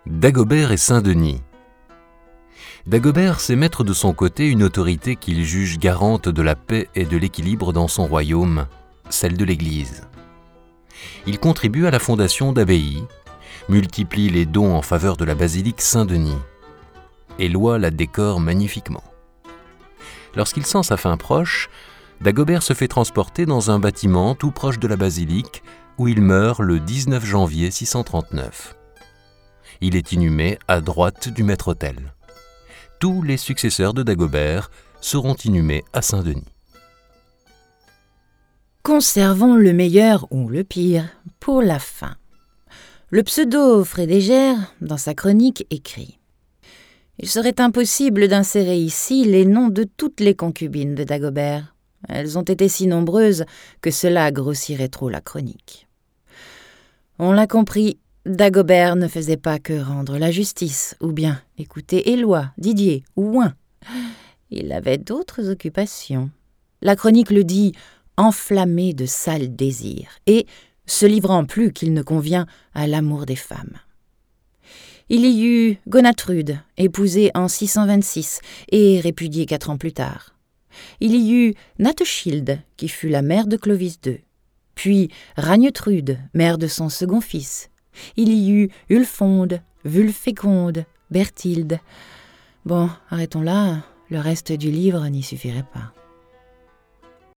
Dagobert et Saint-Denis. Dagobert sait mettre de son côté une autorité qu'il juge garante de la paix et de l'équilibre dans son royaume, celle de l'Église. Il contribue à la fondation d'abbayes, multiplie les dons en faveur de la basilique Saint-Denis. Éloi la décore magnifiquement. Lorsqu'il sent sa fin proche, Dagobert se fait transporter dans un bâtiment tout proche de la basilique où il meurt le 19 janvier 639. Il est inhumé à droite du maître-autel. Tous les successeurs de Dagobert seront inhumés à Saint-Denis. Conservons le meilleur ou le pire pour la fin. Le pseudo Frédégère, dans sa chronique, écrit « Il serait impossible d'insérer ici les noms de toutes les concubines de Dagobert. Elles ont été si nombreuses que cela grossirait trop la chronique. » On l'a compris, Dagobert ne faisait pas que rendre la justice, ou bien écouter Éloi, Didier ou Ouen. Il avait d'autres occupations. La chronique le dit enflammé de sales désirs et se livrant plus qu'il ne convient à l'amour des femmes. Il y eut Gonatrude, épousée en 626 et répudiée 4 ans plus tard. Il y eut Natechilde, qui fut la mère de Clovis II. Puis Ragnetrude, mère de son second fils. Il y eut Ulfonde, Vulféconde, Berthilde. Bon, arrêtons là, le reste du livre n'y suffirait pas.